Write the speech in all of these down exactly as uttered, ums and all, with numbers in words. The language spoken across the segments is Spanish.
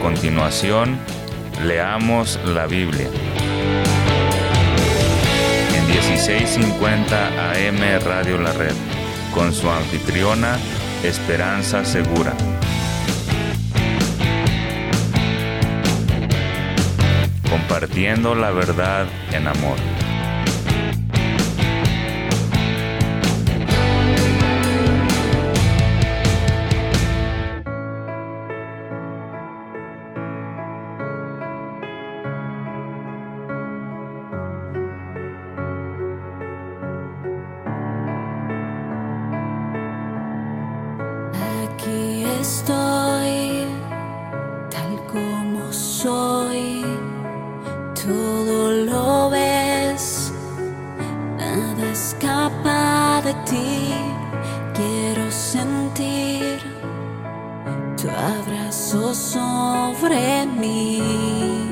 continuación, leamos la Biblia. En dieciséis cincuenta A M Radio La Red, con su anfitriona, Esperanza Segura. Compartiendo la verdad en amor. Aquí estoy, tal como soy, todo lo ves, nada escapa de ti. Quiero sentir tu abrazo sobre mí,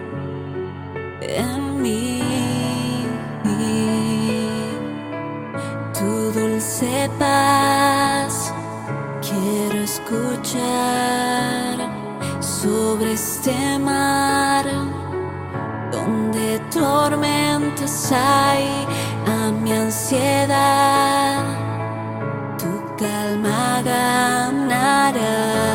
en mí, tu dulce paz. Quiero escuchar sobre este mar donde tormentas hay, a mi ansiedad tu calma ganará.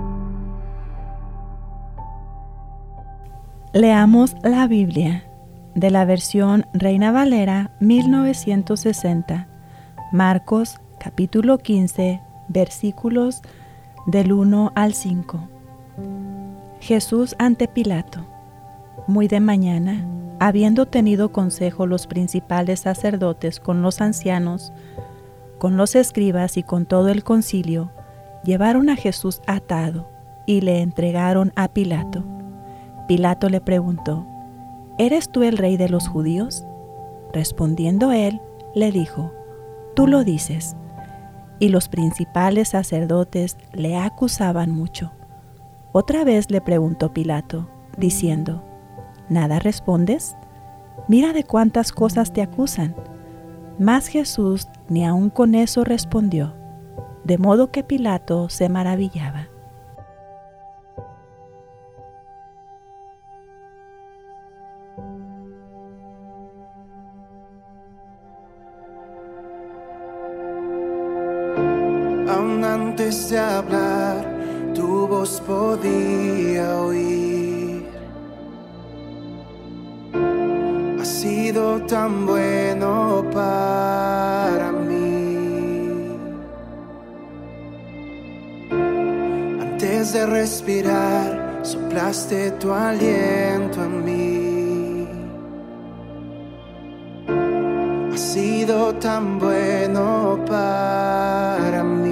Leamos la Biblia. de la versión Reina Valera mil novecientos sesenta, Marcos capítulo quince, versículos del uno al cinco. Jesús ante Pilato. Muy de mañana, habiendo tenido consejo los principales sacerdotes con los ancianos, con los escribas y con todo el concilio, llevaron a Jesús atado y le entregaron a Pilato. Pilato le preguntó: ¿Eres tú el rey de los judíos? Respondiendo él, le dijo: Tú lo dices. Y los principales sacerdotes le acusaban mucho. Otra vez le preguntó Pilato, diciendo: ¿Nada respondes? Mira de cuántas cosas te acusan. Mas Jesús ni aun con eso respondió, de modo que Pilato se maravillaba. Aún antes de hablar, tu voz podía oír. Has sido tan bueno para mí. Antes de respirar, soplaste tu aliento en mí. Has sido tan bueno para mí.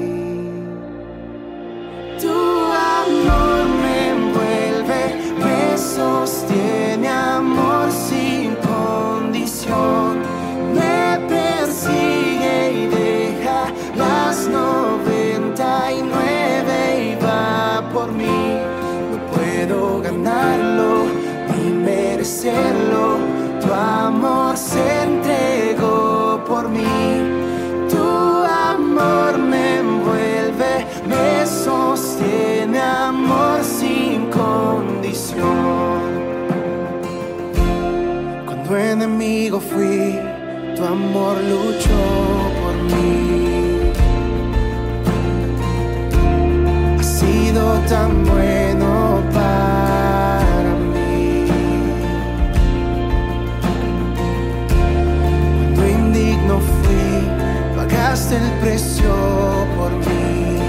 Sostiene, amor sin condición, me persigue y deja las noventa y nueve y va por mí. No puedo ganarlo ni merecerlo, tu amor se entregó por mí. Tu amor me envuelve, me sostiene, amor sin condición. Tu enemigo fui, tu amor luchó por mí. Has sido tan bueno para mí. Cuando indigno fui, pagaste el precio por mí.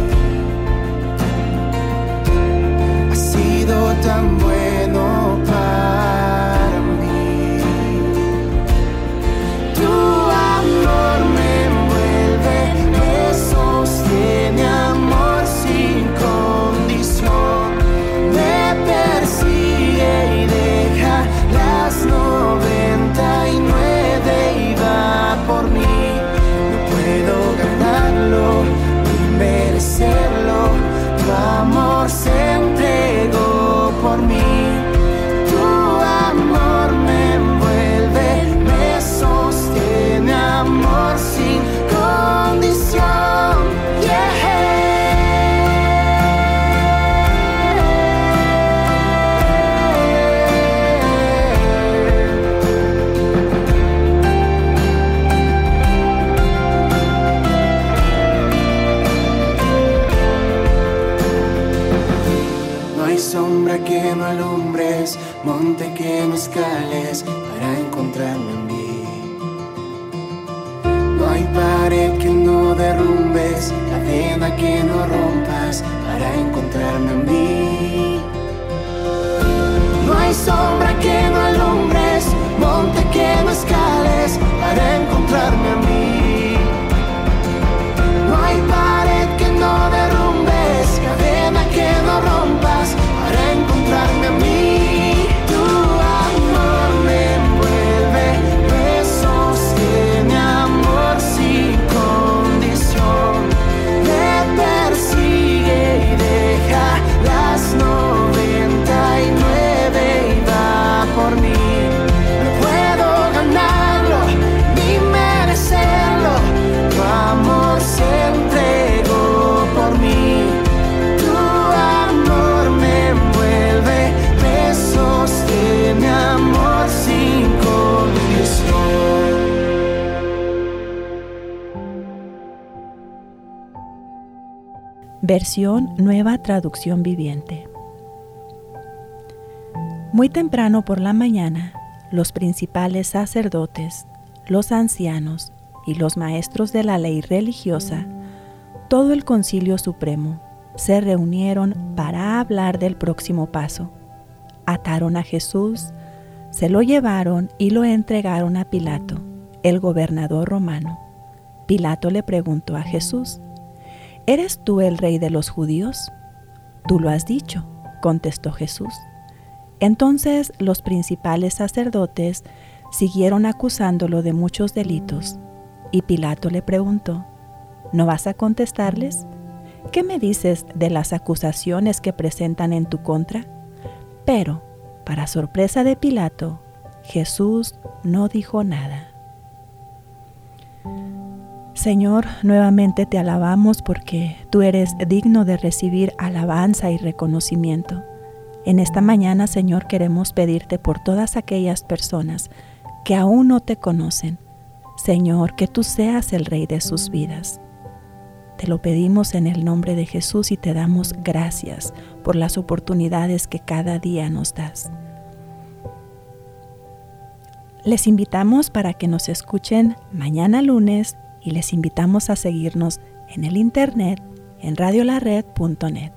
Has sido tan bueno para mí. Se entregó por mí. Tu amor me envuelve, me sostiene, amor sin condición. Yeah. Sombra que no alumbres, monte que no escales para encontrarme en mí. No hay pared que no derrumbes, cadena que no rompas para encontrarme en mí. No hay sombra que no alumbres, monte que no escales para encontrarme en mí. No hay pared que no derrumbes, cadena que no rompas para encontrarme a mí. Tu amor me envuelve, me sostiene, amor sin condición. Me persigue y deja las noventa y nueve y va por mí. No puedo ganarlo ni merecerlo, tu amor se entregó por mí. Mi amor sin condición. Versión Nueva Traducción Viviente. Muy temprano por la mañana, los principales sacerdotes, los ancianos y los maestros de la ley religiosa, todo el Concilio Supremo, se reunieron para hablar del próximo paso. Ataron a Jesús, se lo llevaron y lo entregaron a Pilato, el gobernador romano. Pilato le preguntó a Jesús: ¿Eres tú el rey de los judíos? Tú lo has dicho, contestó Jesús. Entonces los principales sacerdotes siguieron acusándolo de muchos delitos, y Pilato le preguntó: ¿No vas a contestarles? ¿Qué me dices de las acusaciones que presentan en tu contra? Pero, para sorpresa de Pilato, Jesús no dijo nada. Señor, nuevamente te alabamos porque tú eres digno de recibir alabanza y reconocimiento. En esta mañana, Señor, queremos pedirte por todas aquellas personas que aún no te conocen. Señor, que tú seas el Rey de sus vidas. Te lo pedimos en el nombre de Jesús y te damos gracias por las oportunidades que cada día nos das. Les invitamos para que nos escuchen mañana lunes y les invitamos a seguirnos en el internet en radio la red punto net.